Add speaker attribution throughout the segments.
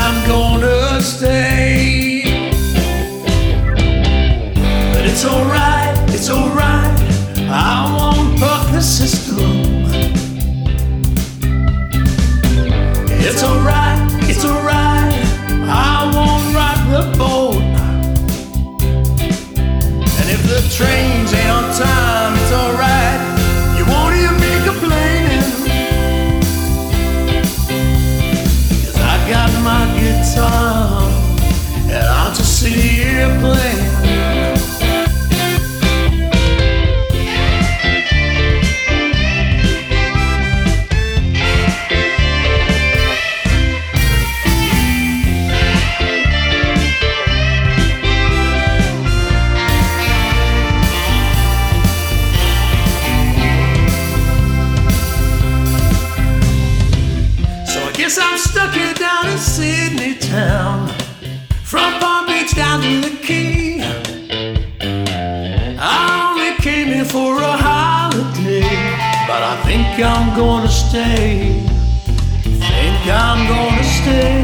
Speaker 1: I'm gonna stay. But it's alright, it's alright, I won't buck the system. It's alright, it's alright, I won't rock the boat. And if the trains ain't on time, it's alright, you won't hear me complaining. 'Cause I got my guitar and I'll just sit here playing. Guess I'm stuck here down in Sydney town, from Palm Beach down to the Key. I only came here for a holiday, but I think I'm gonna stay. Think I'm gonna stay.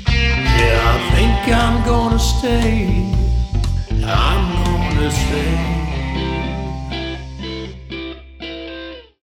Speaker 1: Yeah, I think I'm gonna stay. I'm gonna stay.